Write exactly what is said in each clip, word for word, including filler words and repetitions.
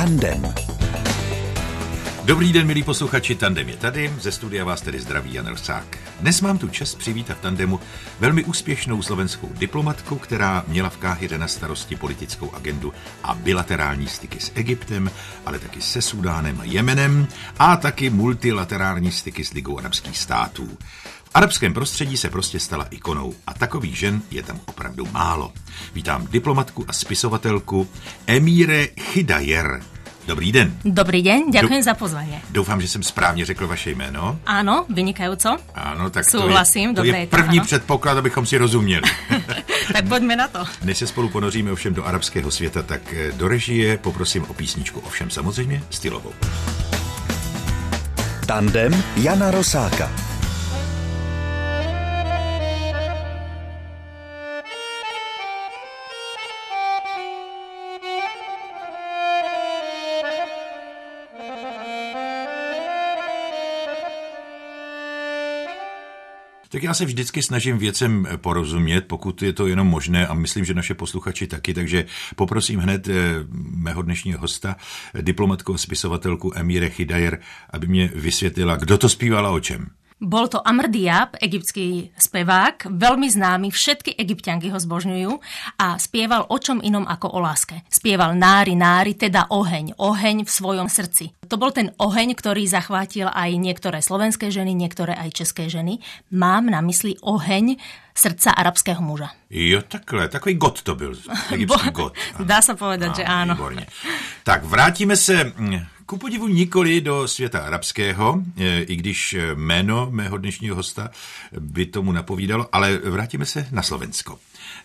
Tandem. Dobrý den, milí posluchači, Tandem je tady, ze studia vás tedy zdraví Jan Rosák. Dnes mám tu čest přivítat v Tandemu velmi úspěšnou slovenskou diplomatku, která měla v Káhiře na starosti politickou agendu a bilaterální styky s Egyptem, ale taky se Súdánem a Jemenem a taky multilaterální styky s Ligou arabských států. V arabském prostředí se prostě stala ikonou a takových žen je tam opravdu málo. Vítám diplomatku a spisovatelku Emíre Chidajer. Dobrý den. Dobrý den, ďakujem Do, za pozvanie. Doufám, že jsem správně řekl vaše jméno. Áno, vynikajúco. Áno, tak Súhlasím, to je, to je první áno. předpoklad, abychom si rozuměli. Tak poďme na to. Než se spolu ponoříme ovšem do arabského světa, tak do režie poprosím o písničku, ovšem samozřejmě stylovou. Tandem Jana Rosáka. Tak já se vždycky snažím věcem porozumět, pokud je to jenom možné a myslím, že naše posluchači taky, takže poprosím hned mého dnešního hosta, diplomatku a spisovatelku Emíre Chidajer, aby mě vysvětlila, kdo to zpívala o čem. Bol to Amr Diab, egyptský spevák, veľmi známy, všetky egyptianky ho zbožňujú a spieval o čom inom ako o láske. Spieval nári, nári, teda oheň, oheň v svojom srdci. To bol ten oheň, ktorý zachvátil aj niektoré slovenské ženy, niektoré aj české ženy. Mám na mysli oheň srdca arabského muža. Jo, takhle, takový god to byl, egyptský god. Dá sa povedať, a, že áno. Výborně. Tak vrátíme se ku podivu nikoli do světa arabského, i když jméno mého dnešního hosta by tomu napovídalo, ale vrátíme se na Slovensko.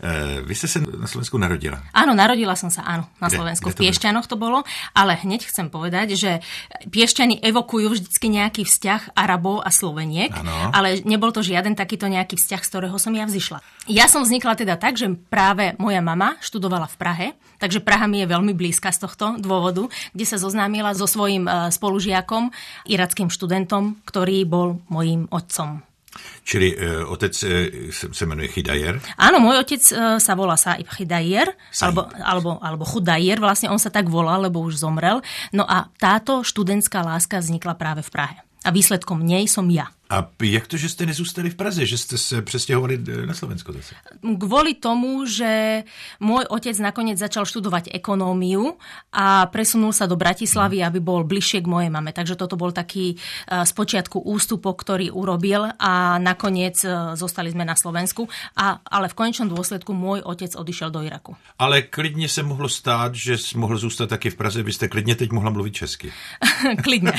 Vy ste sa na Slovensku narodila? Áno, narodila som sa, áno, na kde, Slovensku. Kde v Piešťanoch to bolo, ale hneď chcem povedať, že Piešťany evokujú vždycky nejaký vzťah Arabov a Sloveniek, ano. Ale nebol to žiaden takýto nejaký vzťah, z ktorého som ja vzýšla. Ja som vznikla teda tak, že práve moja mama študovala v Prahe, takže Praha mi je veľmi blízka z tohto dôvodu, kde sa zoznámila so svojím spolužiakom, irackým študentom, ktorý bol mojím otcom. Čili e, otec e, sa menuje Chidajer? Áno, môj otec e, sa volá Saib Chidajer, alebo, alebo, alebo Chudajer, vlastne on sa tak volal, lebo už zomrel. No a táto študentská láska vznikla práve v Prahe. A výsledkom nej som ja. A jak to, že ste nezůstali v Praze, že ste sa presťahovali na Slovensko zase? Kvôli tomu, že môj otec nakoniec začal študovať ekonómiu a presunul sa do Bratislavy, aby bol bližšie k mojej mame. Takže toto bol taký spočiatku ústupok, ktorý urobil a nakoniec zostali sme na Slovensku. A, ale v konečnom dôsledku môj otec odišiel do Iraku. Ale klidne sa mohlo stáť, že mohl zůstat taky v Praze, vy ste klidne teď mohla mluvit česky. Klidne.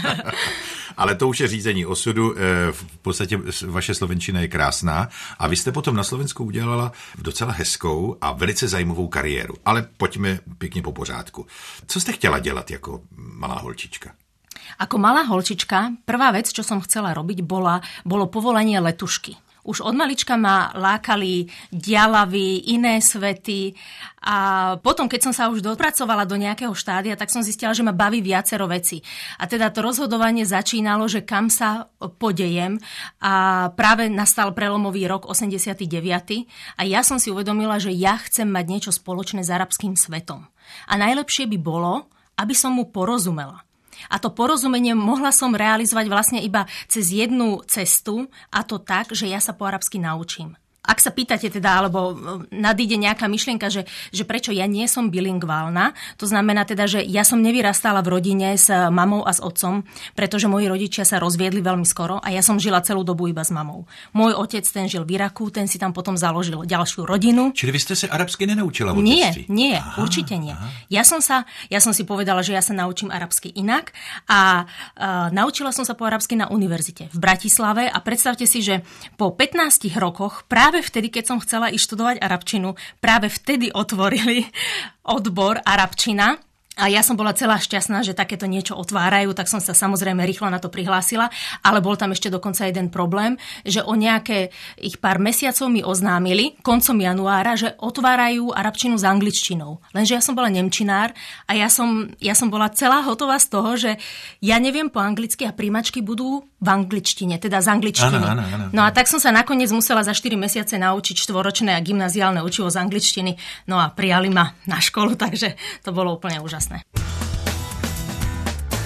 Ale to už je řízení osudu. V podstatě vaše slovenčina je krásná a vy jste potom na Slovensku udělala docela hezkou a velice zajímavou kariéru. Ale pojďme pěkně po pořádku. Co jste chtěla dělat jako malá holčička? Ako malá holčička, prvá vec, čo som chcela robiť, bola, bolo povolenie letušky. Už od malička ma lákali dialavy, iné svety a potom, keď som sa už dopracovala do nejakého štádia, tak som zistila, že ma baví viacero veci. A teda to rozhodovanie začínalo, že kam sa podejem a práve nastal prelomový rok osemdesiaty deviaty a ja som si uvedomila, že ja chcem mať niečo spoločné s arabským svetom. A najlepšie by bolo, aby som mu porozumela. A to porozumenie mohla som realizovať vlastne iba cez jednu cestu a to tak, že ja sa po arabsky naučím. Ak sa pýtate teda, alebo nadíde nejaká myšlienka, že, že prečo ja nie som bilingválna, to znamená teda, že ja som nevyrastala v rodine s mamou a s otcom, pretože moji rodičia sa rozviedli veľmi skoro a ja som žila celú dobu iba s mamou. Môj otec, ten žil v Iraku, ten si tam potom založil ďalšiu rodinu. Čili vy ste sa arabsky nenaučila v detství? Nie, nie, aha, určite nie. Aha. Ja som sa, ja som si povedala, že ja sa naučím arabsky inak a uh, naučila som sa po arabsky na univerzite v Bratislave a predstavte si, že po pätnástich rokoch práve vtedy, keď som chcela ísť študovať arabčinu, práve vtedy otvorili odbor arabčina. A ja som bola celá šťastná, že takéto niečo otvárajú, tak som sa samozrejme rýchlo na to prihlásila, ale bol tam ešte dokonca jeden problém, že o nejaké ich pár mesiacov mi oznámili koncom januára, že otvárajú arabčinu s angličtinou. Lenže ja som bola nemčinár a ja som, ja som bola celá hotová z toho, že ja neviem po anglicky a príjmačky budú v angličtine, teda z angličtiny. Áno, áno, áno. No a tak som sa nakoniec musela za štyri mesiace naučiť štvoročné a gymnaziálne učivo z angličtiny. No a prijali ma na školu, takže to bolo úplne úžasné.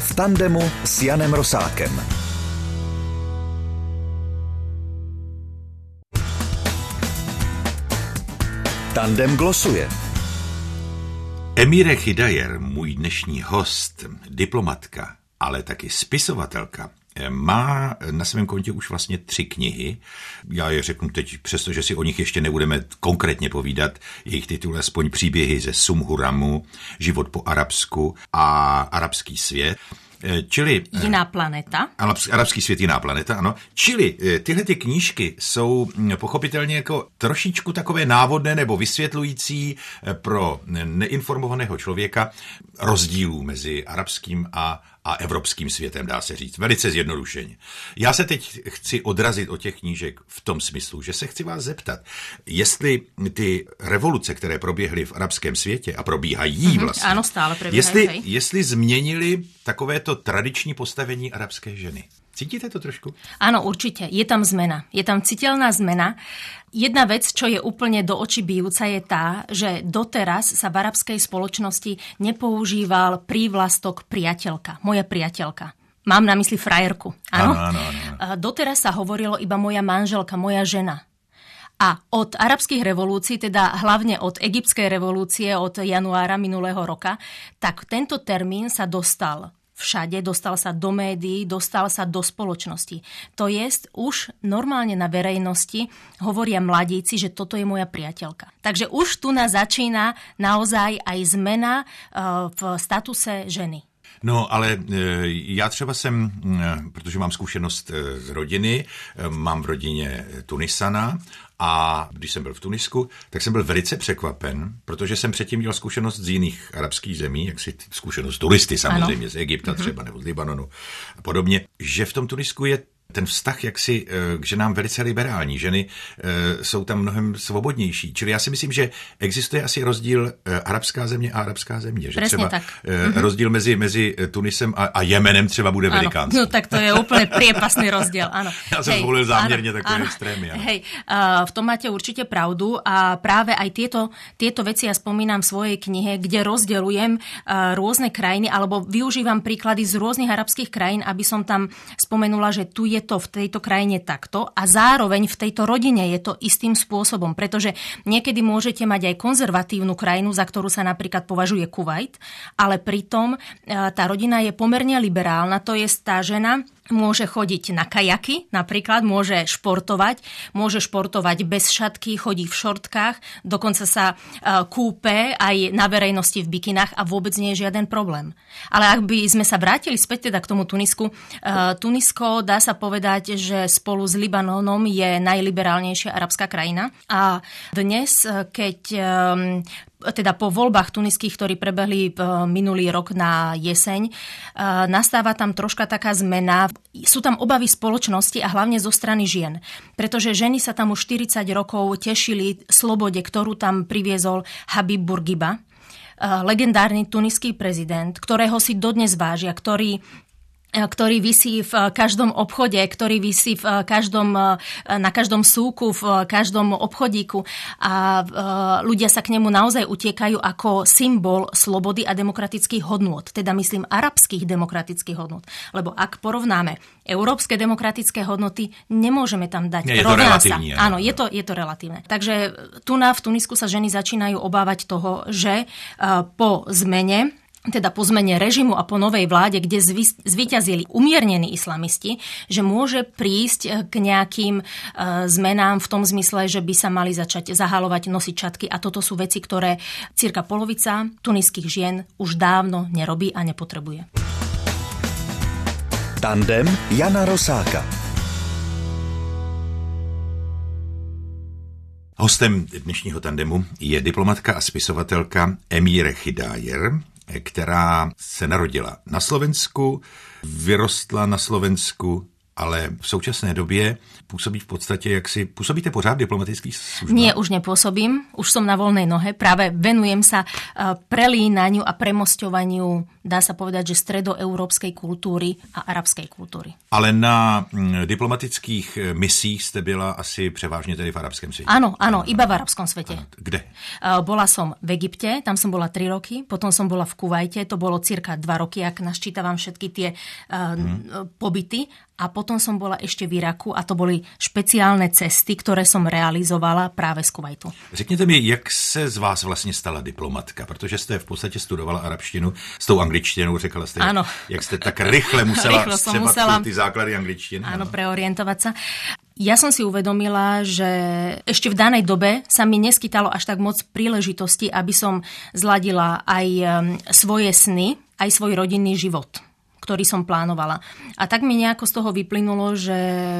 V tandemu s Janem Rosákem. Tandem glosuje. Emíre Chydajer, můj dnešní host, diplomatka, ale taky spisovatelka, má na svém kontě už vlastně tři knihy. Já je řeknu teď, přestože si o nich ještě nebudeme konkrétně povídat. Jejich titul aspoň Příběhy ze Sumhuramu, Život po arabsku a Arabský svět. Čili... Jiná planeta. Arabský svět, jiná planeta, ano. Čili tyhle ty knížky jsou pochopitelně jako trošičku takové návodné nebo vysvětlující pro neinformovaného člověka rozdílů mezi arabským a a evropským světem, dá se říct. Velice zjednodušeně. Já se teď chci odrazit od těch knížek v tom smyslu, že se chci vás zeptat, jestli ty revoluce, které proběhly v arabském světě a probíhají vlastně, ano, stále probíhají, jestli, jestli změnili takovéto tradiční postavení arabské ženy. Cítite to trošku? Áno, určite. Je tam zmena. Je tam citeľná zmena. Jedna vec, čo je úplne do očí bijúca, je tá, že doteraz sa v arabskej spoločnosti nepoužíval prívlastok priateľka. Moja priateľka. Mám na mysli frajerku. Áno? Áno, áno, áno. Doteraz sa hovorilo iba moja manželka, moja žena. A od arabských revolúcií, teda hlavne od egyptskej revolúcie od januára minulého roka, tak tento termín sa dostal všade, dostal sa do médií, dostal sa do spoločnosti. To jest, už normálne na verejnosti hovoria mladíci, že toto je moja priateľka. Takže už tu nás začína naozaj aj zmena v statuse ženy. No, ale já třeba jsem, protože mám zkušenost z rodiny, mám v rodině Tunisana a když jsem byl v Tunisku, tak jsem byl velice překvapen, protože jsem předtím měl zkušenost z jiných arabských zemí, jak si zkušenost turisty samozřejmě, ano. Z Egypta třeba nebo z Libanonu a podobně, že v tom Tunisku je ten vztah jaksi k ženám velice liberální. Ženy e, jsou tam mnohem svobodnější. Čili já si myslím, že existuje asi rozdíl e, arabská země a arabská země. Že Presne třeba tak. E, mm-hmm. rozdíl mezi, mezi Tunisem a, a Jemenem třeba bude áno. velikánský. No tak to je úplne priepasný rozdiel. Áno. Ja som Hej, zvolil zámerne áno, takové áno. extrémy. Áno. Hej, uh, v tom máte určite pravdu a práve aj tieto, tieto veci ja spomínam v svojej knihe, kde rozdeľujem uh, rôzne krajiny alebo využívam príklady z rôznych arabských krajín, aby som tam spomenula, že tu je to v tejto krajine takto a zároveň v tejto rodine je to istým spôsobom, pretože niekedy môžete mať aj konzervatívnu krajinu, za ktorú sa napríklad považuje Kuvajt, ale pritom tá rodina je pomerne liberálna, to je tá žena môže chodiť na kajaky, napríklad môže športovať, môže športovať bez šatky, chodí v šortkách, dokonca sa kúpe aj na verejnosti v bikinách a vôbec nie je žiaden problém. Ale ak by sme sa vrátili späť teda k tomu Tunisku, Tunisko dá sa povedať, že spolu s Libanonom je najliberálnejšia arabská krajina a dnes, keď teda po voľbách tuniských, ktorí prebehli minulý rok na jeseň, nastáva tam troška taká zmena. Sú tam obavy spoločnosti a hlavne zo strany žien, pretože ženy sa tam už štyridsať rokov tešili slobode, ktorú tam priviezol Habib Bourguiba, legendárny tuniský prezident, ktorého si dodnes vážia, ktorý ktorý visí v každom obchode, ktorý visí v každom, na každom súku, v každom obchodíku a ľudia sa k nemu naozaj utiekajú ako symbol slobody a demokratických hodnôt, teda myslím arabských demokratických hodnôt. Lebo ak porovnáme európske demokratické hodnoty, nemôžeme tam dať rovná sa. Áno, je to, je to relatívne. Takže tu na v Tunisku sa ženy začínajú obávať toho, že po zmene teda po zmene režimu a po novej vláde, kde zvíťazili umiernení islamisti, že môže prísť k nejakým e, zmenám v tom zmysle, že by sa mali začať zahalovať, nosiť šatky a toto sú veci, ktoré cirka polovica tuniských žien už dávno nerobí a nepotrebuje. Tandem Jana Rosáka. Hostem dnešního tandemu je diplomatka a spisovatelka Emíre Chydajer, která se narodila na Slovensku, vyrostla na Slovensku a ale v současné době působí v podstatě, jak si působíte pořád v diplomatických službách? Nie, už nepôsobím, už som na voľnej nohe, práve venujem sa prelínaniu a premosťovaniu, dá sa povedať, že stredoeurópskej kultúry a arabskej kultúry. Ale na diplomatických misích ste byla asi převážne tedy v arabském svete? Áno, áno, iba v arabskom svete. Kde? Bola som v Egypte, tam som bola tri roky, potom som bola v Kuvajte, to bolo cirka dva roky, ak naščítavam všetky tie uh, hmm. pobyty. A potom som bola ešte v Iraku a to boli špeciálne cesty, ktoré som realizovala práve z Kuvajtu. Řekněte mi, jak se z vás vlastně stala diplomatka, protože jste v podstatě studovala arabštinu s tou angličtinou, řekla jste, ano. Jak jste tak rychle musela střebat musela, ty základy angličtiny. Áno, preorientovať sa. Ja som si uvedomila, že ešte v danej dobe sa mi neskytalo až tak moc príležitosti, aby som zladila aj svoje sny, aj svoj rodinný život, ktorý som plánovala. A tak mi nejako z toho vyplynulo, že,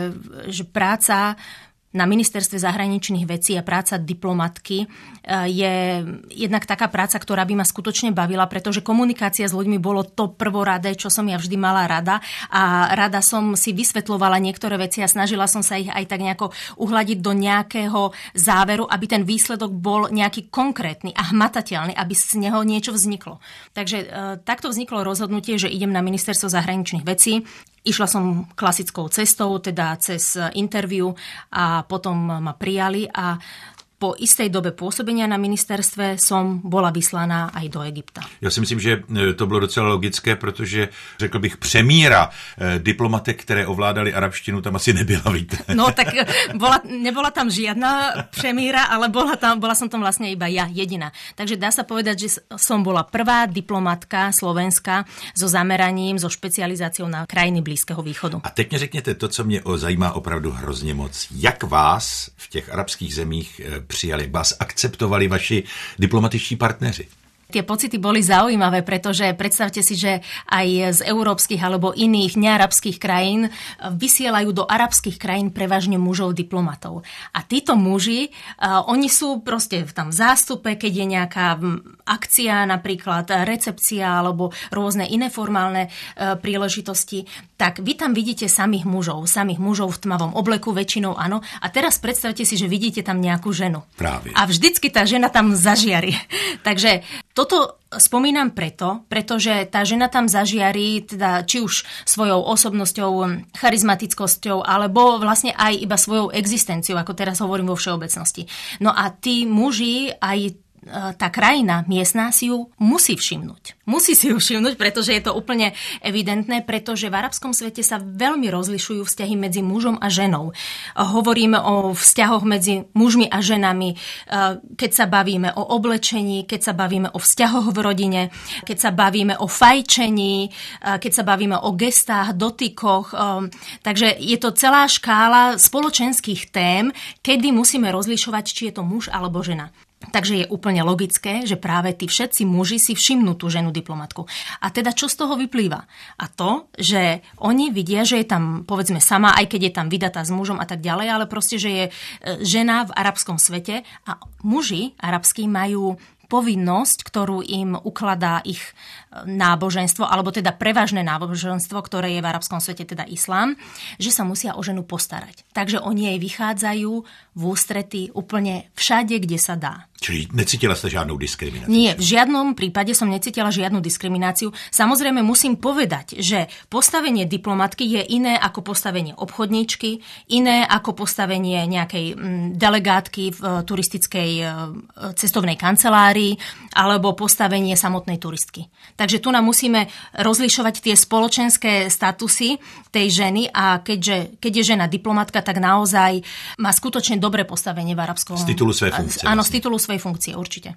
že práca na ministerstve zahraničných vecí a práca diplomatky je jednak taká práca, ktorá by ma skutočne bavila, pretože komunikácia s ľuďmi bolo to prvoradé, čo som ja vždy mala rada a rada som si vysvetľovala niektoré veci a snažila som sa ich aj tak nejako uhladiť do nejakého záveru, aby ten výsledok bol nejaký konkrétny a hmatateľný, aby z neho niečo vzniklo. Takže e, takto vzniklo rozhodnutie, že idem na ministerstvo zahraničných vecí. Išla som klasickou cestou, teda cez interview a potom ma prijali a po istej dobe pôsobenia na ministerstve som bola vyslaná aj do Egypta. Já si myslím, že to bylo docela logické, protože, řekl bych, přemíra diplomatek, které ovládali arabštinu, tam asi nebyla, víte. No tak bola, nebola tam žiadna přemíra, ale bola, tam, bola som tam vlastne iba ja, jediná. Takže dá sa povedať, že som bola prvá diplomatka slovenská so zameraním, so špecializáciou na krajiny Blízkeho východu. A teď mě řekněte to, co mě zajímá opravdu hrozně moc. Jak vás v těch arabských zemích přijali, vás akceptovali vaši diplomatičtí partneři? Tie pocity boli zaujímavé, pretože predstavte si, že aj z európskych alebo iných nearabských krajín vysielajú do arabských krajín prevažne mužov diplomatov. A títo muži, uh, oni sú proste tam v zástupe, keď je nejaká akcia, napríklad recepcia alebo rôzne iné formálne uh, príležitosti, tak vy tam vidíte samých mužov, samých mužov v tmavom obleku, väčšinou áno. A teraz predstavte si, že vidíte tam nejakú ženu. Práve. A vždycky tá žena tam zažiari. Takže toto spomínam preto, pretože tá žena tam zažiarí, teda či už svojou osobnosťou, charizmatickosťou, alebo vlastne aj iba svojou existenciou, ako teraz hovorím vo všeobecnosti. No a tí muži, aj tá krajina miestna si ju musí všimnúť. Musí si ju všimnúť, pretože je to úplne evidentné, pretože v arabskom svete sa veľmi rozlišujú vzťahy medzi mužom a ženou. Hovoríme o vzťahoch medzi mužmi a ženami, keď sa bavíme o oblečení, keď sa bavíme o vzťahoch v rodine, keď sa bavíme o fajčení, keď sa bavíme o gestách, dotykoch. Takže je to celá škála spoločenských tém, kedy musíme rozlišovať, či je to muž alebo žena. Takže je úplne logické, že práve tí všetci muži si všimnú tú ženu diplomatku. A teda čo z toho vyplýva? A to, že oni vidia, že je tam povedzme sama, aj keď je tam vydatá s mužom a tak ďalej, ale proste, že je žena v arabskom svete a muži arabskí majú povinnosť, ktorú im ukladá ich náboženstvo, alebo teda prevažné náboženstvo, ktoré je v arabskom svete, teda islám, že sa musia o ženu postarať. Takže oni jej vychádzajú v ústrety úplne všade, kde sa dá. Čili necítila ste žiadnu diskrimináciu? Nie, v žiadnom prípade som necítila žiadnu diskrimináciu. Samozrejme musím povedať, že postavenie diplomatky je iné ako postavenie obchodníčky, iné ako postavenie nejakej delegátky v turistickej cestovnej kancelárii alebo postavenie samotnej turistky. Takže tu nám musíme rozlišovať tie spoločenské statusy tej ženy a keďže, keď je žena diplomatka, tak naozaj má skutočne dobré postavenie v arabskom... Z titulu svojej funkcie. Áno, z titulu svojej funkcie, určite.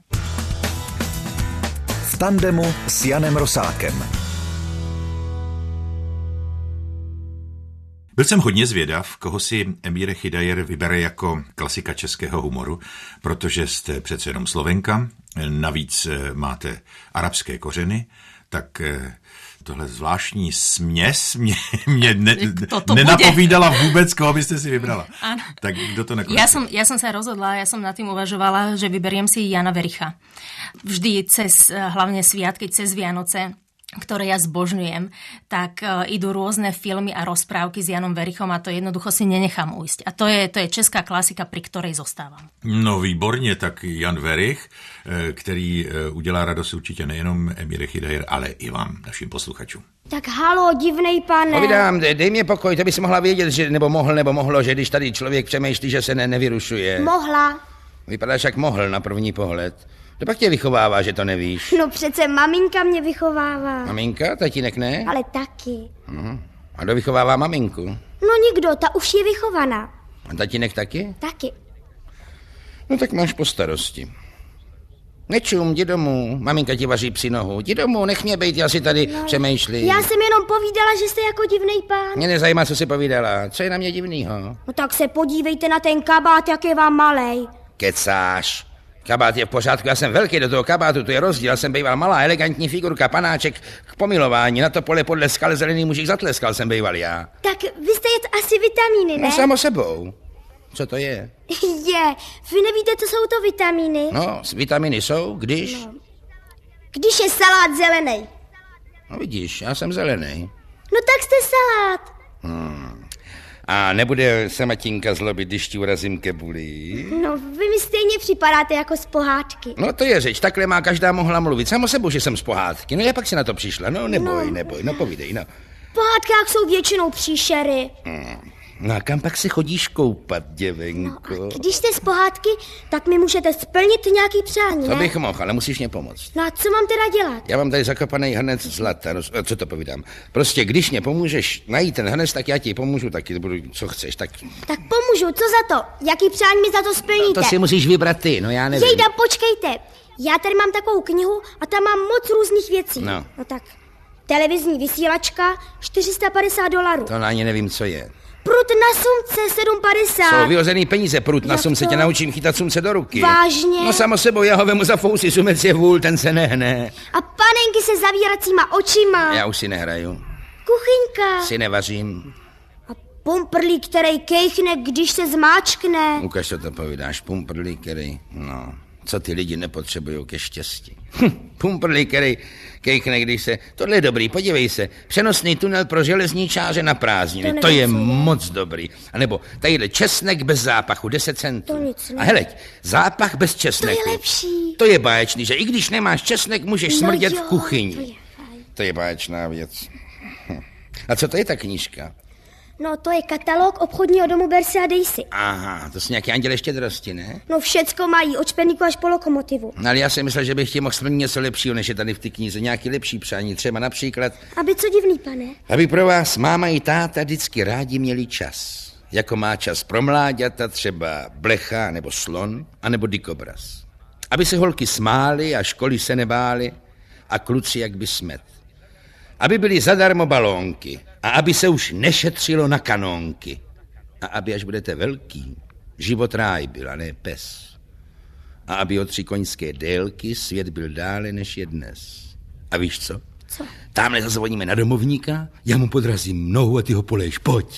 V tandemu s Janem Rosákem. Byl jsem hodně zvědav, koho si Emíre Chydajer vybere jako klasika českého humoru, protože jste přece jenom Slovenka, navíc máte arabské kořeny, tak tohle zvláštní směs mě, mě ne, nenapovídala bude? Vůbec, koho byste si vybrala. Ano. Tak kdo to nakonec? Ja som, ja som sa rozhodla, ja som nad tým uvažovala, že vyberiem si Jana Vericha. Vždy cez, hlavne sviatky, cez Vianoce, ktoré ja zbožňujem, tak uh, idú rôzne filmy a rozprávky s Janom Verichom a to jednoducho si nenechám ujsť. A to je, to je česká klasika, pri ktorej zostávam. No výborně, tak Jan Verich, který udělá radost určitě nejenom Emíře Chydajer, ale i vám, našim posluchačům. Tak halo, divnej pane. Povídám, dej mě pokoj, to bys mohla vědět, že nebo mohl, nebo mohlo, že když tady člověk přemýšlí, že se ne, nevyrušuje. Mohla. Vypadáš jak mohl na první pohled. To pak tě vychovává, že to nevíš. No přece maminka mě vychovává. Maminka? Tatínek ne? Ale taky. Uh-huh. A kdo vychovává maminku? No nikdo, ta už je vychovaná. A tatínek taky? Taky. No tak máš po starosti. Nečum, jdi domů, maminka ti vaří při nohu. Jdi domů, nech mě bejt, já si tady no, přemýšlím. Já jsem jenom povídala, že jste jako divnej pán. Mě nezajímá, co jsi povídala. Co je na mě divnýho? No tak se podívejte na ten kabát, jak je vám malej. Kecáš. Kabát je v pořádku, já jsem velký do toho kabátu, to je rozdíl. Já jsem býval malá, elegantní figurka, panáček k pomilování. Na to pole podle skal zelený mužík zatleskal jsem býval já. Tak vy jste jet asi vitamíny, ne? No samo sebou. Co to je? Je, vy nevíte, co jsou to vitamíny? No, vitamíny jsou, když? No. Když je salát zelený. No vidíš, já jsem zelený. No tak jste salát. Hmm. A nebude se Matinka zlobit, když ti urazím kebuli? No, vy mi stejně připadáte jako z pohádky. No to je řeč, takhle má každá mohla mluvit. Samo sebou, že jsem z pohádky. No já pak si na to přišla. No neboj, no. neboj, no povídej, no. V pohádkách jsou většinou příšery. Hmm. No a kam pak se chodíš koupat, děvenko? No, když jste z pohádky, tak mi můžete splnit nějaký přání, To ne? bych mohl, ale musíš mě pomoct. No a co mám teda dělat? Já mám tady zakopaný hrnec zlata, no, co to povídám. Prostě když mě pomůžeš najít ten hrnec, tak já ti pomůžu taky, budu, co chceš, tak... Tak pomůžu, co za to? Jaký přání mi za to splníte? No, to si musíš vybrat ty, no já nevím. Jejda, počkejte. Já tady mám takovou knihu a tam mám moc různých věcí. No. No tak, televizní vysílačka, čtyři sta padesát dolarů. To ani nevím, co je. Prut na sumce, sedm padesát. Jsou vyhozený peníze, prut na Jak sumce, to? tě naučím chytat sumce do ruky. Vážně? No samo sebou, já ho vemu za fousy, sumec je vůl, ten se nehne. A panenky se zavíracíma očima. Já už si nehraju. Kuchyňka. Si nevařím. A pumprlík, který kejchne, když se zmáčkne. Ukaž, co to povídáš, pumprlík, který, no, co ty lidi nepotřebují ke štěstí. Hm, pumprlík, který kejchne, když se, tohle je dobrý, podívej se, přenosný tunel pro železničáře na prázdniny, to, to je moc dobrý. A nebo tadyhle česnek bez zápachu, deset centů. To nic ne. A heleď, zápach bez česneku. To je lepší. To je báječný, že i když nemáš česnek, můžeš No smrdět jo, v kuchyni. To je fajn. To je báječná věc. Hm. A co to je ta knížka? No, to je katalog obchodního domu Berse a Daisy. Aha, to jsou nějaké anděle štědrosti, ne? No, všecko mají, od šperníku až po lokomotivu. No, ale já jsem myslel, že bych ti mohl splnit něco lepšího, než je tady v té knize. Nějaký lepší přání, třeba například... Aby co divný, pane? Aby pro vás máma i táta vždycky rádi měli čas. Jako má čas pro mláďata, třeba blecha nebo slon, anebo dikobraz. Aby se holky smály a školy se nebály a kluci jak by smet. Aby byly zadarmo balónky a aby se už nešetřilo na kanónky. A aby, až budete velký, život ráj byl a ne pes. A aby o tři koňské délky svět byl dále, než je dnes. A víš co? Co? Támhle zazvoníme na domovníka, já mu podrazím nohu a ty ho polejš, pojď.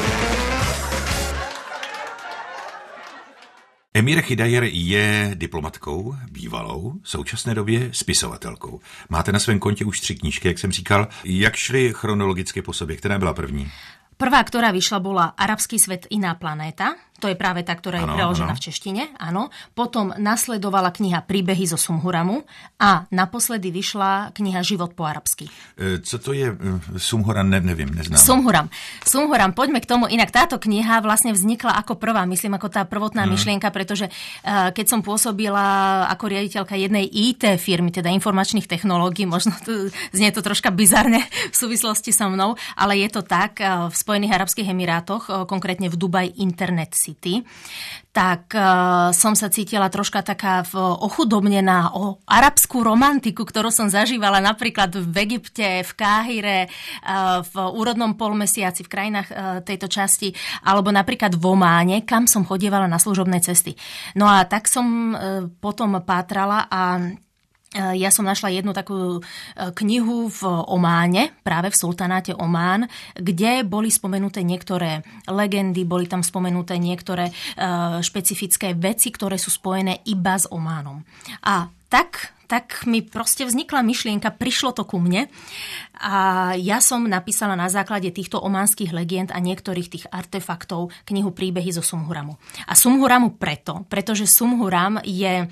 Emíra Chydajer je diplomatkou, bývalou, v současné době spisovatelkou. Máte na svém kontě už tři knížky, jak jsem říkal. Jak šly chronologicky po sobě? Která byla první? Prvá, ktorá vyšla, bola Arabský svet, iná planéta. To je práve tá, ktorá je ano, preložená ano. v češtine. Áno. Potom nasledovala kniha Príbehy zo Sumhuramu a naposledy vyšla kniha Život po arabsky. E, co to je Sumhuram? Ne, neviem, neznám. Sumhuram. Sumhuram, poďme k tomu. Inak táto kniha vlastne vznikla ako prvá, myslím, ako tá prvotná hmm. myšlienka, pretože uh, keď som pôsobila ako riaditeľka jednej í té firmy, teda informačných technológií, možno to, znie to troška bizarne v súvislosti so mnou, ale je to tak, uh, v Spojených arabských emirátoch, uh, konkrétne v Dubai Internet City, tak uh, som sa cítila troška taká v, ochudobnená o arabskú romantiku, ktorú som zažívala napríklad v Egypte, v Káhire, uh, v úrodnom polmesiaci, v krajinách uh, tejto časti, alebo napríklad v Ománe, kam som chodievala na služobné cesty. No a tak som uh, potom pátrala a ja som našla jednu takú knihu v Ománe, práve v sultanáte Omán, kde boli spomenuté niektoré legendy, boli tam spomenuté niektoré špecifické veci, ktoré sú spojené iba s Ománom. A tak tak mi proste vznikla myšlienka, prišlo to ku mne a ja som napísala na základe týchto ománskych legend a niektorých tých artefaktov knihu Príbehy zo Sumhuramu. A Sumhuramu preto, pretože Sumhuram je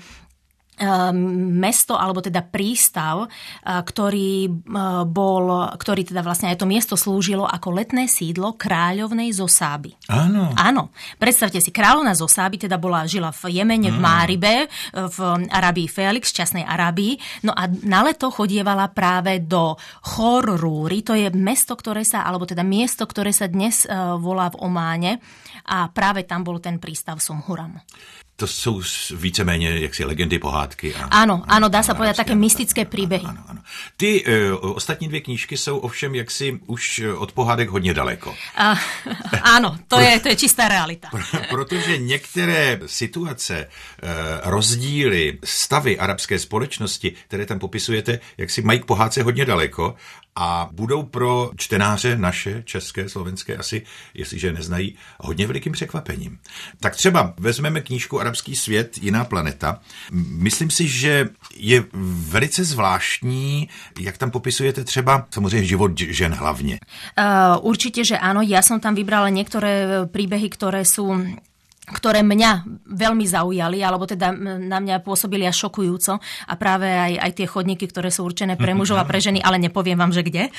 mesto, alebo teda prístav, ktorý bol, ktorý teda vlastne aj to miesto slúžilo ako letné sídlo kráľovnej Zosáby. Áno. Áno. Predstavte si, kráľovna Zosáby teda bola, žila v Jemene, mm. v Máribe, v Arabii Felix, šťastnej Arabii. No a na leto chodievala práve do Chor-Rúry, to je mesto, ktoré sa, alebo teda miesto, ktoré sa dnes volá v Ománe a práve tam bol ten prístav Sumhuram. To jsou víceméně jaksi legendy, pohádky. A, áno, áno, dá sa povedať také mystické príbehy. Áno, áno. Ty e, ostatní dvě knížky jsou ovšem jaksi už od pohádek hodně daleko. A, áno, to je, to je čistá realita. Protože některé situace, e, rozdíly, stavy arabské společnosti, které tam popisujete, jaksi mají k pohádce hodně daleko a budou pro čtenáře naše, české, slovenské asi, jestliže neznají, hodně velikým překvapením. Tak třeba vezmeme knížku Arabský svět, jiná planeta. Myslím si, že je velice zvláštní, jak tam popisujete třeba samozřejmě život žen hlavně. Uh, určite, že áno. Ja som tam vybrala niektoré príbehy, ktoré sú ktoré mňa veľmi zaujali, alebo teda na mňa pôsobili až šokujúco a práve aj, aj tie chodníky, ktoré sú určené pre mužov a pre ženy, ale nepoviem vám, že kde.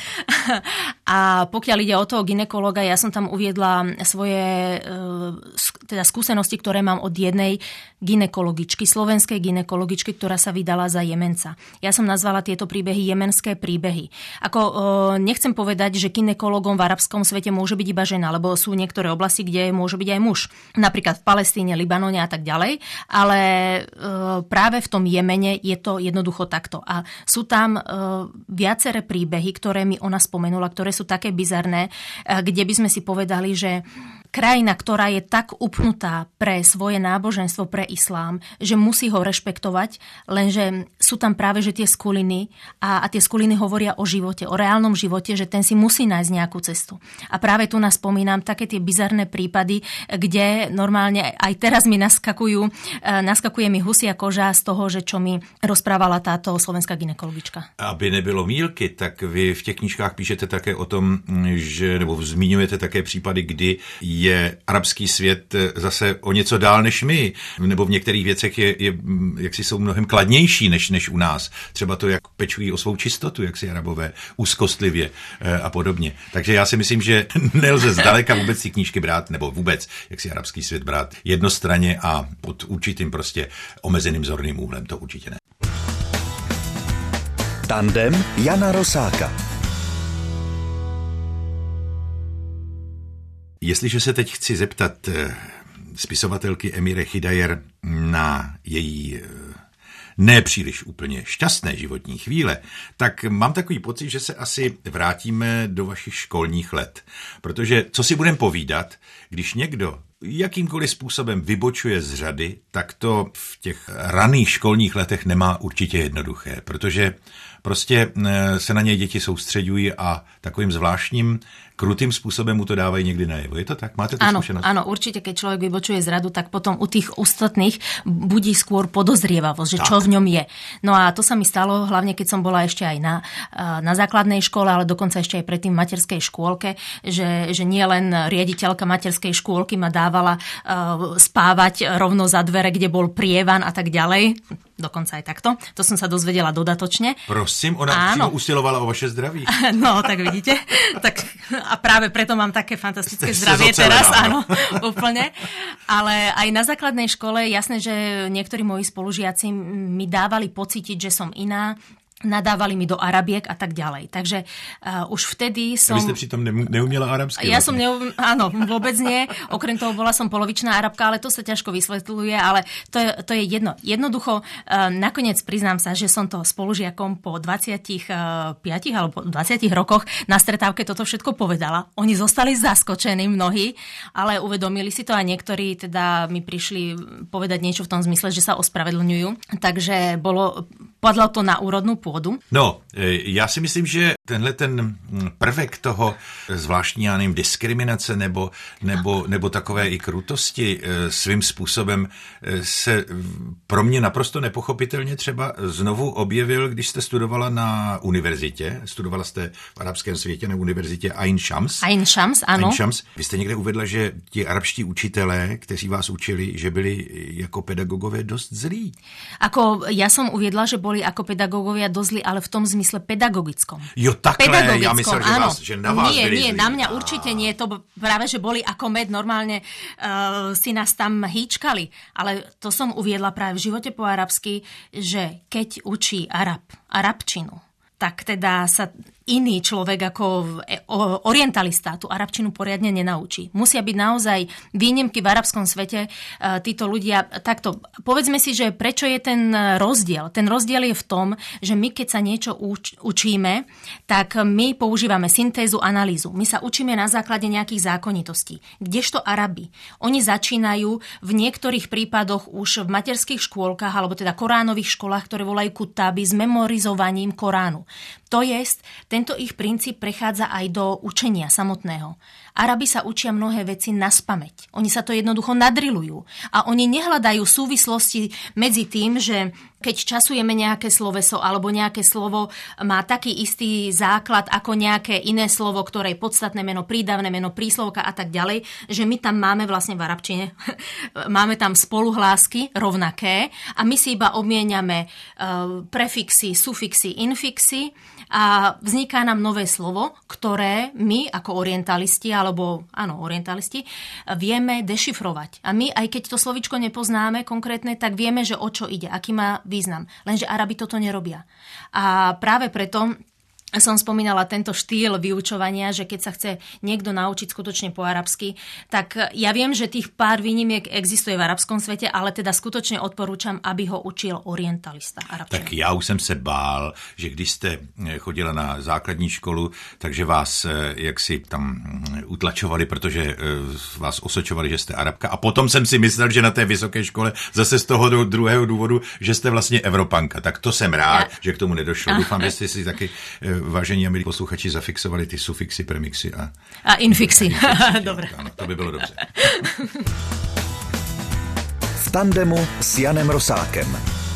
A pokiaľ ide o toho gynekologa, ja som tam uviedla svoje teda skúsenosti, ktoré mám od jednej gynekologičky, slovenskej gynekologičky, ktorá sa vydala za Jemenca. Ja som nazvala tieto príbehy jemenské príbehy. Ako nechcem povedať, že gynekologom v arabskom svete môže byť iba žena, lebo sú niektoré oblasti, kde môže byť aj muž. Napríklad v Palestíne, Libanone a tak ďalej, ale e, práve v tom Jemene je to jednoducho takto. A sú tam e, viaceré príbehy, ktoré mi ona spomenula, ktoré sú také bizarné, e, kde by sme si povedali, že krajina, ktorá je tak upnutá pre svoje náboženstvo, pre islám, že musí ho rešpektovať, lenže sú tam práve že tie skuliny a, a tie skuliny hovoria o živote, o reálnom živote, že ten si musí nájsť nejakú cestu. A práve tu nás spomínam také tie bizarné prípady, kde normálne aj teraz mi naskakujú, naskakuje mi husia koža z toho, že čo mi rozprávala táto slovenská gynekologička. Aby nebylo mýlky, tak vy v těch knížkách píšete také o tom, že, nebo zmiňujete také případy, kdy je arabský svět zase o něco dál než my, nebo v některých věcech je, je jaksi jsou mnohem kladnější než, než u nás. Třeba to, jak pečují o svou čistotu, jak si Arabové, úzkostlivě a podobně. Takže já si myslím, že nelze zdaleka vůbec ty knížky brát, nebo vůbec, jak si arabský svět brát jednostranně a pod určitým prostě omezeným zorným úhlem. To určitě ne. Tandem Jana Rosáka. Jestliže se teď chci zeptat spisovatelky Emíre Chydajer na její nepříliš úplně šťastné životní chvíle, tak mám takový pocit, že se asi vrátíme do vašich školních let. Protože co si budeme povídat, když někdo jakýmkoliv způsobem vybočuje z řady, tak to v těch raných školních letech nemá určitě jednoduché, protože prostě se na něj děti soustředují a takovým zvláštním krutým spôsobom mu to dávajú niekdy najevo. Je to tak? Máte to áno, skúsenosť? Áno, určite, keď človek vybočuje z radu, tak potom u tých ostatných budí skôr podozrievavosť, že tak. Čo v ňom je. No a to sa mi stalo, hlavne keď som bola ešte aj na, na základnej škole, ale dokonca ešte aj predtým v materskej škôlke, že, že nie len riaditeľka materskej škôlky ma dávala uh, spávať rovno za dvere, kde bol prievan a tak ďalej. Dokonca aj takto. To som sa dozvedela dodatočne. Prosím, ona přímo usilovala o vaše zdraví. No, tak vidíte. Tak, a práve preto mám také fantastické zdravie teraz, áno, úplne. Ale aj na základnej škole, jasné, že niektorí moji spolužiaci mi dávali pocítiť, že som iná, nadávali mi do arabiek a tak ďalej. Takže uh, už vtedy som... A vy ste pritom neumiela arabsky? Ja som neum... Áno, vôbec nie. Okrem toho bola som polovičná arabka, ale to sa ťažko vysvetľuje, ale to je, to je jedno. Jednoducho, uh, nakoniec priznám sa, že som to spolužiakom po dvadsiatich piatich alebo dvadsiatich rokoch na stretávke toto všetko povedala. Oni zostali zaskočení mnohí, ale uvedomili si to a niektorí teda mi prišli povedať niečo v tom zmysle, že sa ospravedlňujú. Takže bolo, padlo to na úrodnú pôdu. No, já si myslím, že tenhle ten prvek toho zvláštní, já nevím, diskriminace nebo, nebo, nebo takové i krutosti svým způsobem se pro mě naprosto nepochopitelně třeba znovu objevil, když jste studovala na univerzitě. Studovala jste v arabském světě na univerzitě Ain Shams. Ain Shams, ano. Ain Shams. Vy jste někde uvedla, že ti arabští učitelé, kteří vás učili, že byli jako pedagogové dost zlí. Ako ja som uviedla, že boli ako pedagógovia dosť zlí, ale v tom zmysle pedagogickom. Jo, takhle, ja myslel, že, vás, že na vás nie, byli nie, zlí. na mňa určite nie, to práve, že boli ako med, normálne uh, si nás tam hýčkali, ale to som uviedla práve v živote po arabsky, že keď učí Arab, arabčinu, tak teda sa iný človek ako orientalista tú arabčinu poriadne nenaučí. Musia byť naozaj výnimky v arabskom svete títo ľudia. Takto, povedzme si, že prečo je ten rozdiel? Ten rozdiel je v tom, že my keď sa niečo uč- učíme, tak my používame syntézu, analýzu. My sa učíme na základe nejakých zákonitostí. Kdežto Arabi, oni začínajú v niektorých prípadoch už v materských škôlkach, alebo teda koránových školách, ktoré volajú kutáby, s memorizovaním Koránu. To jest, tento ich princíp prechádza aj do učenia samotného. Arabi sa učia mnohé veci naspamäť. Oni sa to jednoducho nadrilujú. A oni nehľadajú súvislosti medzi tým, že keď časujeme nejaké sloveso alebo nejaké slovo má taký istý základ ako nejaké iné slovo, ktoré je podstatné meno, prídavné meno, príslovka a tak ďalej, že my tam máme vlastne v arabčine, máme tam spoluhlásky rovnaké a my si iba obmieniame uh, prefixy, sufixy, infixy a vzniká nám nové slovo, ktoré my ako orientalisti, alebo áno, orientalisti, vieme dešifrovať. A my, aj keď to slovíčko nepoznáme konkrétne, tak vieme, že o čo ide, aký má význam. Lenže Arabi toto nerobia. A práve preto som spomínala tento štýl vyučovania, že keď sa chce niekto naučiť skutočne po arabsky, tak ja viem, že tých pár výnimiek existuje v arabskom svete, ale teda skutočne odporúčam, aby ho učil orientalista arabčinu. Tak já už jsem se bál, že když jste chodila na základní školu, takže vás jaksi tam utlačovali, protože vás osočovali, že jste Arabka. A potom jsem si myslel, že na té vysoké škole zase z toho druhého důvodu, že jste vlastně Evropanka. Tak to jsem rád, ja. že k tomu nedošlo. Doufám, že jste si taky, vážení a milí posluchači, zafixovali ty sufixy, premixy a... A infixy. infixy. Dobre. Ano, to by bylo dobře. V tandemu s Janem Rosákem.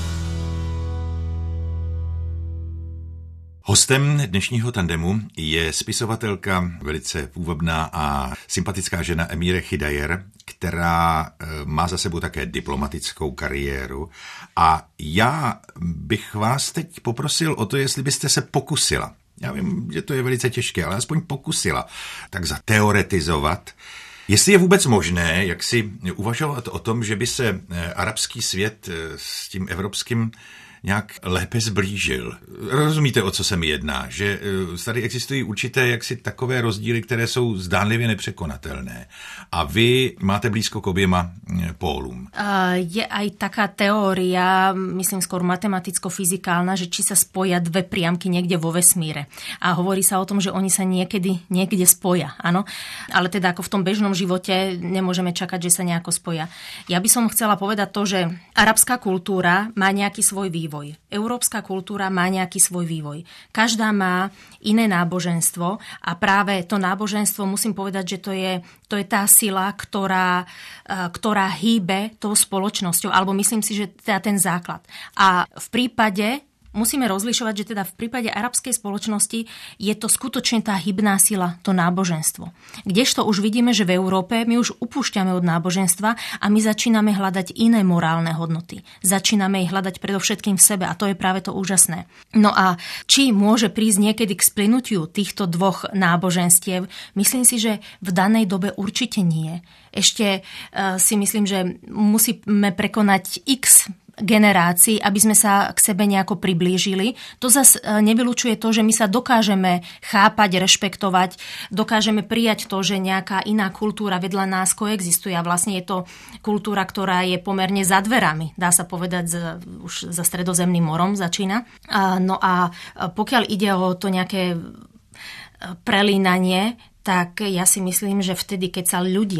Hostem dnešního tandemu je spisovatelka, velice půvabná a sympatická žena Emíre Chydajer, která má za sebou také diplomatickou kariéru. A já bych vás teď poprosil o to, jestli byste se pokusila, já vím, že to je velice těžké, ale aspoň pokusila, tak zateoretizovat, jestli je vůbec možné, jak si uvažovat o tom, že by se arabský svět s tím evropským nějak lépe zblížil. Rozumíte, o co se mi jedná? Že tady existují určité jaksi takové rozdíly, které jsou zdánlivě nepřekonatelné. A vy máte blízko k oběma pólům. Je aj taká teória, myslím skôr matematicko-fyzikálna, že či sa spoja dve priamky niekde vo vesmíre. A hovorí sa o tom, že oni sa niekedy niekde spoja, áno. Ale teda ako v tom bežnom živote nemôžeme čakať, že sa nejako spoja. Ja by som chcela povedať to, že arabská kultúra má nejaký svoj vývoj. Vývoj. Európska kultúra má nejaký svoj vývoj. Každá má iné náboženstvo a práve to náboženstvo, musím povedať, že to je, to je tá sila, ktorá, ktorá hýbe tou spoločnosťou, alebo myslím si, že teda ten základ. A v prípade musíme rozlišovať, že teda v prípade arabskej spoločnosti je to skutočne tá hybná sila, to náboženstvo. Kdežto už vidíme, že v Európe my už upúšťame od náboženstva a my začíname hľadať iné morálne hodnoty. Začíname ich hľadať predovšetkým v sebe a to je práve to úžasné. No a či môže prísť niekedy k splynutiu týchto dvoch náboženstiev, myslím si, že v danej dobe určite nie. Ešte uh, si myslím, že musíme prekonať x generácií, aby sme sa k sebe nejako priblížili. To zase nevylučuje to, že my sa dokážeme chápať, rešpektovať, dokážeme prijať to, že nejaká iná kultúra vedľa nás koexistuje a vlastne je to kultúra, ktorá je pomerne za dverami, dá sa povedať, z, už za Stredozemným morom začína. No a pokiaľ ide o to nejaké prelínanie, tak ja si myslím, že vtedy, keď sa ľudia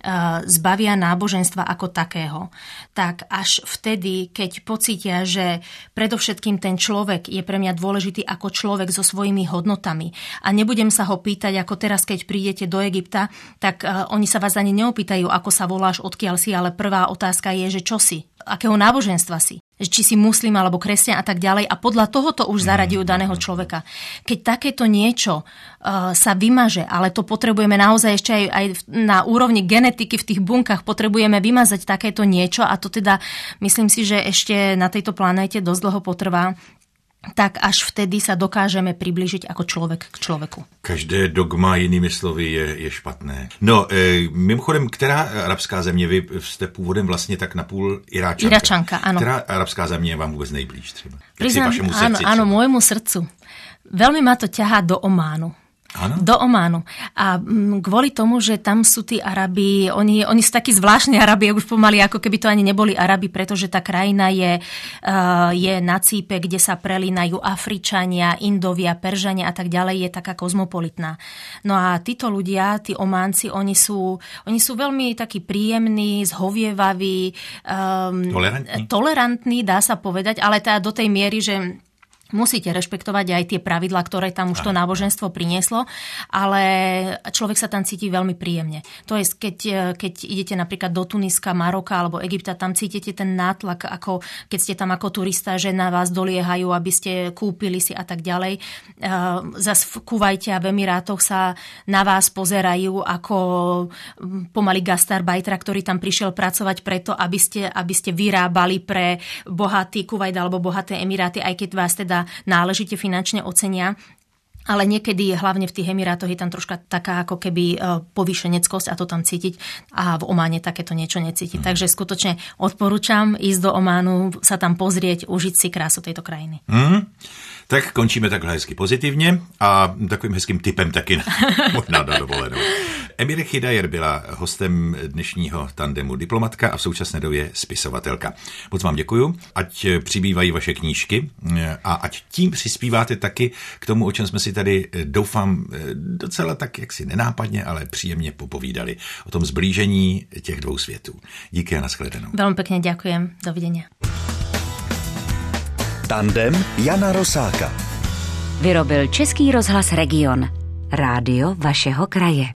zbavia náboženstva ako takého, tak až vtedy, keď pocítia, že predovšetkým ten človek je pre mňa dôležitý ako človek so svojimi hodnotami a nebudem sa ho pýtať, ako teraz, keď prídete do Egypta, tak oni sa vás ani neopýtajú, ako sa voláš, odkiaľ si, ale prvá otázka je, že čo si, akého náboženstva si, či si muslim alebo kresťan a tak ďalej a podľa tohoto už zaradiujú daného človeka. Keď takéto niečo uh, sa vymaže, ale to potrebujeme naozaj ešte aj, aj na úrovni genetiky v tých bunkách, potrebujeme vymazať takéto niečo a to teda myslím si, že ešte na tejto planéte dosť dlho potrvá, tak až vtedy sa dokážeme priblížiť ako človek k človeku. Každé dogma, jinými slovy, je, je špatné. No, e, mimochodem, která arabská země, vy jste původem vlastně tak napůl Iráčanka. Iráčanka, áno. Která arabská země je vám vůbec nejblíž třeba? Priznám, vašemu srdci, áno, áno, môjmu srdcu. Veľmi ma to ťahá do Ománu. Ano? Do Ománu. A kvôli tomu, že tam sú tí Arabi, oni, oni sú takí zvláštni Arabi, už pomaly ako keby to ani neboli Arabi, pretože tá krajina je, uh, je na cípe, kde sa prelínajú Afričania, Indovia, Peržania a tak ďalej, je taká kozmopolitná. No a títo ľudia, tí Ománci, oni sú, oni sú veľmi takí príjemní, zhovievaví, um, tolerantní. tolerantní, dá sa povedať, ale teda do tej miery, že musíte rešpektovať aj tie pravidlá, ktoré tam už to náboženstvo prinieslo, ale človek sa tam cíti veľmi príjemne. To je, keď, keď idete napríklad do Tuniska, Maroka alebo Egypta, tam cítite ten nátlak, ako keď ste tam ako turista, že na vás doliehajú, aby ste kúpili si a tak ďalej. Zas v Kuvajte a v Emirátoch sa na vás pozerajú ako pomaly gastarbajtra, ktorý tam prišiel pracovať preto, aby ste, aby ste vyrábali pre bohatý Kuvajt alebo bohaté Emiráty, aj keď vás teda náležite finančne ocenia. Ale niekedy, hlavne v tých Emirátoch, je tam troška taká ako keby povýšeneckosť a to tam cítiť. A v Ománe takéto niečo necítiť. Mm. Takže skutočne odporúčam ísť do Ománu, sa tam pozrieť, užiť si krásu tejto krajiny. Mm. Tak končíme takhle hezky pozitivně a takovým hezkým tipem taky možná na dovolenou. Emíre Chydajer byla hostem dnešního tandemu diplomatka a v současné době spisovatelka. Moc vám děkuju, ať přibývají vaše knížky a ať tím přispíváte taky k tomu, o čem jsme si tady, doufám, docela tak jaksi nenápadně, ale příjemně popovídali. O tom zblížení těch dvou světů. Díky a nashledanou. Veľmi pekne ďakujem. Dovidenia. Tandem Jana Rosáka. Vyrobil Český rozhlas Region. Rádio vašeho kraje.